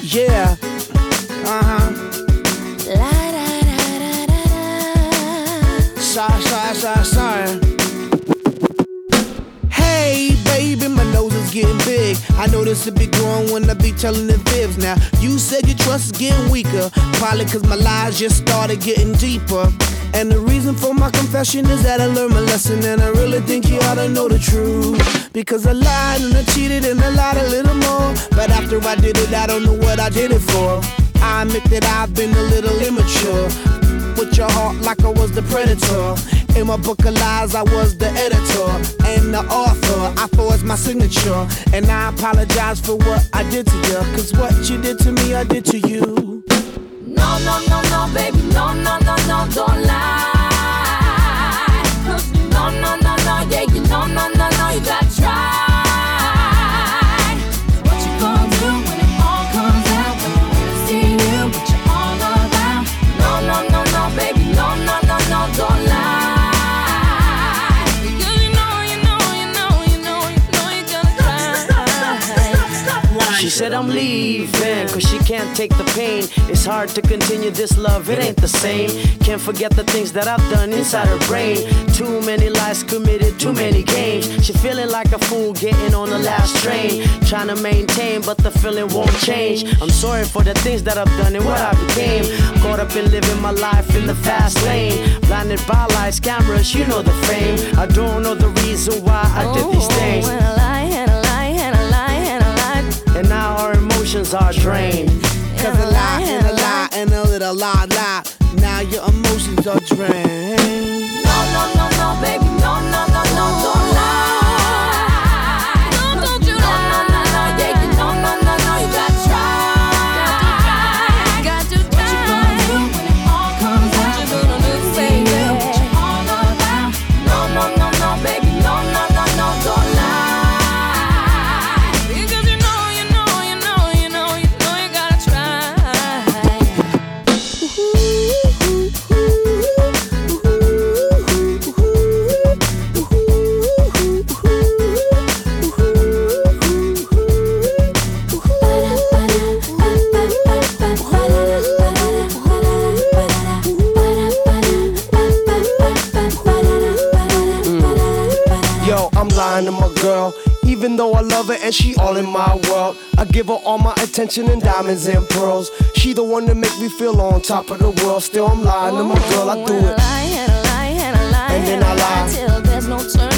Yeah. Uh-huh. La da da da da da. Sorry. Hey, baby, my nose is getting big. I know this will be growing when I be telling the fibs. Now, you said your trust is getting weaker. Probably cause my lies just started getting deeper. And the reason for my confession is that I learned my lesson. And I really think you ought to know the truth. Because I lied and I cheated and I lied a little more. But after I did it, I don't know what I did it for. I admit that I've been a little immature. With your heart like I was the predator. In my book of lies, I was the editor and the author. I forged my signature, and I apologize for what I did to you. Cause what you did to me, I did to you. No, no, no, no, baby, no, no, no, no, don't lie. No, no, no, no, yeah, you know, no, no, no, you gotta try. What you gonna do when it all comes out? When you really see you, what you all about? No, no, no, no, baby, no, no, no, no, don't lie. She said I'm leaving, cause she can't take the pain. It's hard to continue this love, it ain't the same. Can't forget the things that I've done inside her brain. Too many lies committed, too many games. She feeling like a fool getting on the last train. Trying to maintain, but the feeling won't change. I'm sorry for the things that I've done and what I became. Caught up in living my life in the fast lane. Blinded by lights, cameras, you know the fame. I don't know the reason why I did these things. And a lie, and a lie, and a lie, and a lie. And now our emotions are drained. Cause a lie and a lie and a little lie. Now your emotions are drained. No, no, no, no, baby, no, no, no, no, don't lie. No, don't you lie. No, no, no, no, yeah, you know, no, no, no, you gotta try. Got to try. What you gonna do when it all comes out? What you gonna do, baby? What you all about? No, no, no, no, baby, no, no, no, no, don't lie. Because you know, you gotta try. Yo, I'm lying to my girl, even though I love her and she all in my world. I give her all my attention and diamonds and pearls. She the one that make me feel on top of the world. Still I'm lying to my girl, I do it. And a lie, and a lie, and a lie, And then I lie. till there's no turning